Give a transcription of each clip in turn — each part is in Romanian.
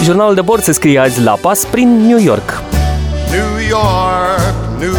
Jurnalul de bord se scrie azi la pas prin New York. New York, New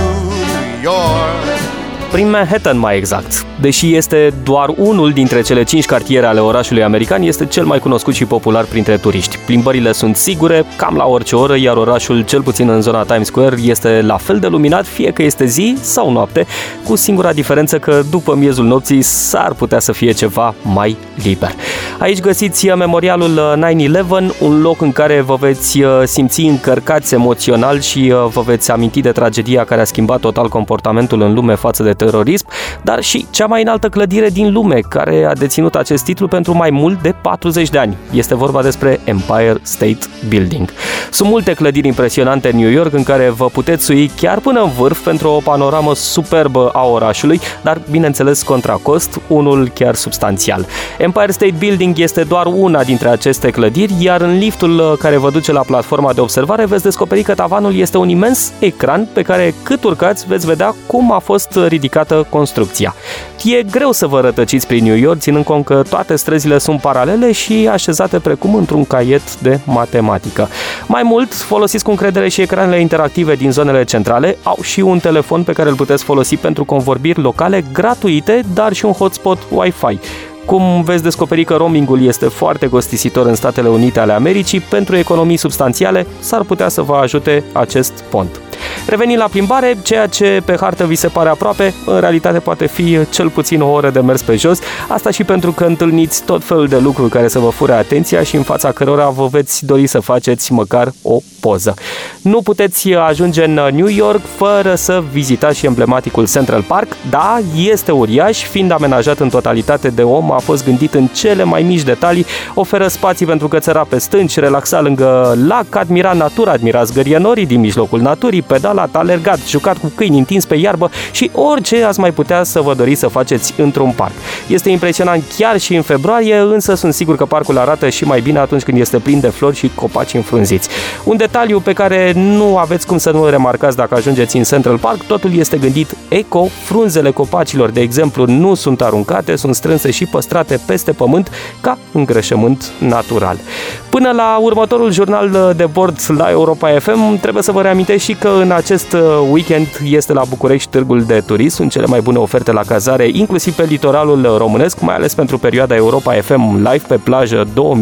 York. Prin Manhattan, mai exact. Deși este doar unul dintre cele 5 cartiere ale orașului american, este cel mai cunoscut și popular printre turiști. Plimbările sunt sigure, cam la orice oră, iar orașul, cel puțin în zona Times Square, este la fel de luminat, fie că este zi sau noapte, cu singura diferență că după miezul nopții s-ar putea să fie ceva mai liber. Aici găsiți memorialul 9/11, un loc în care vă veți simți încărcați emoțional și vă veți aminti de tragedia care a schimbat total comportamentul în lume față de terorism, dar și cea mai înaltă clădire din lume, care a deținut acest titlu pentru mai mult de 40 de ani. Este vorba despre Empire State Building. Sunt multe clădiri impresionante în New York în care vă puteți sui chiar până în vârf pentru o panoramă superbă a orașului, dar, bineînțeles, contra cost, unul chiar substanțial. Empire State Building este doar una dintre aceste clădiri, iar în liftul care vă duce la platforma de observare veți descoperi că tavanul este un imens ecran pe care, cât urcați, veți vedea cum a fost ridicată construcția. E greu să vă rătăciți prin New York, ținând cont că toate străzile sunt paralele și așezate precum într-un caiet de matematică. Mai mult, folosiți cu încredere și ecranele interactive din zonele centrale, au și un telefon pe care îl puteți folosi pentru convorbiri locale gratuite, dar și un hotspot Wi-Fi. Cum veți descoperi că roamingul este foarte costisitor în Statele Unite ale Americii, pentru economii substanțiale s-ar putea să vă ajute acest pont. Revenind la plimbare, ceea ce pe hartă vi se pare aproape, în realitate poate fi cel puțin o oră de mers pe jos, asta și pentru că întâlniți tot felul de lucruri care să vă fure atenția și în fața cărora vă veți dori să faceți măcar o poză. Nu puteți ajunge în New York fără să vizitați și emblematicul Central Park. Da, este uriaș, fiind amenajat în totalitate de om, a fost gândit în cele mai mici detalii, oferă spații pentru cățăra pe stânci, relaxa lângă lac, admira natura, admirați gărienorii din mijlocul naturii, pedalat, alergat, jucat cu câini, întins pe iarbă și orice ați mai putea să vă doriți să faceți într-un parc. Este impresionant chiar și în februarie, însă sunt sigur că parcul arată și mai bine atunci când este plin de flori și copaci înfrunziți. Un detaliu pe care nu aveți cum să nu-l remarcați dacă ajungeți în Central Park, totul este gândit eco, frunzele copacilor, de exemplu, nu sunt aruncate, sunt strânse și păstrate peste pământ ca îngrășământ natural. Până la următorul jurnal de bord la Europa FM, trebuie să vă reamintesc și că în acest weekend este la București Târgul de Turism, sunt cele mai bune oferte la cazare, inclusiv pe litoralul românesc, mai ales pentru perioada Europa FM Live pe plajă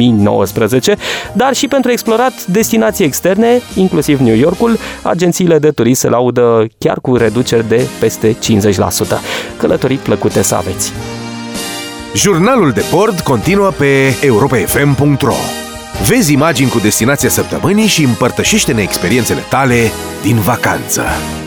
2019, dar și pentru explorat destinații externe, inclusiv New Yorkul. Agențiile de turism se laudă chiar cu reduceri de peste 50%. Călătorii plăcute să aveți! Jurnalul de bord continuă pe europafm.ro. Vezi imagini cu destinația săptămânii și împărtășește-ne experiențele tale din vacanță.